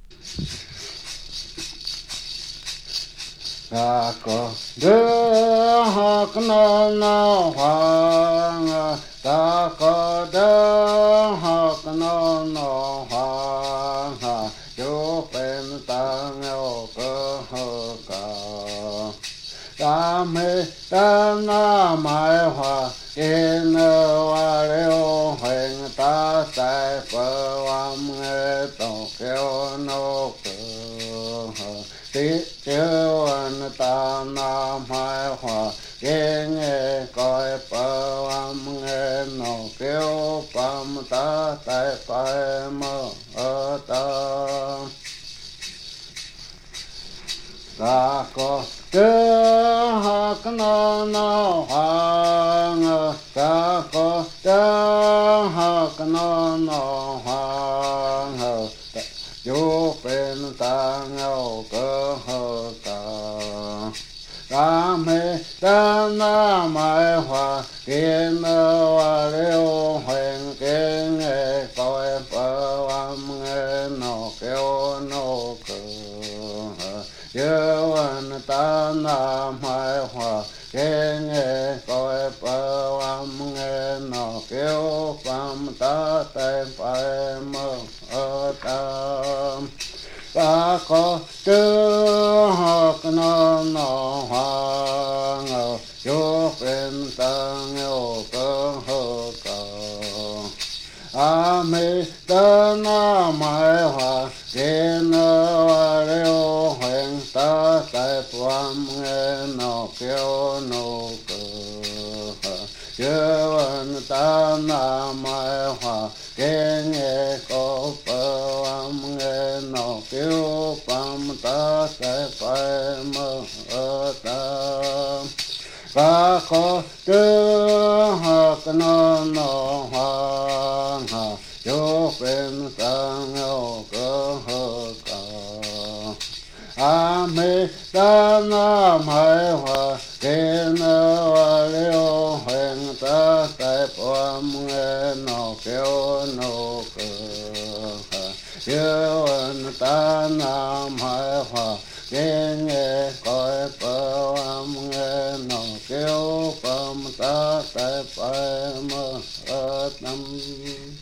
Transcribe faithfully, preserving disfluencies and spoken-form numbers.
ta có đưa học nó nó hoàng ta có đưa học nó nó hoàng chú bên ta ngô cơ hơ cả ta mê ta na mai hoa in hoa liêu hình ta sai phơ âm nghe tổ kêu nô cơ tí chiếu anh ta nam hai hoa in nghe coi phơ âm nghe nô kêu băm ta sai phải mơ ở ta ta có đưa học nó nó hoàng ta có đưa học nó nó hoàng chú bên ta ngâu cơ hơ ta ta mê ta na mai hoa kiến hoa liêu huyền kiến nghe coi phơ âm nghe nó kêu nô cơ yêu anh ta nam hai hoa nghe nghe coi phơ âm nghe nó kêu phàm ta tên phải mơ ở tam ta có chữ học nó nó hoàng chú bên ta nghêu cơ hơ cờ a mi ta nam hai hoa kiến hoa liêu huyền ta tại phàm nghe nó kêu nô cơ yêu anh ta nam hai hoa kiến nghe có phơ âm nghe nó kêu phàm ta tại phải mơ ở tam ta có chữ học nó nó hoàng chú bên ta ngô cơ hơ cờ a mi ta nam hai hoa kiến hoa liêu huyền ta tại phàm nghe nó kêu nô cơ yêu anh ta nam hai hoa kiến nghe coi phơ âm nghe nó kêu phàm ta tại phải mơ ở tâm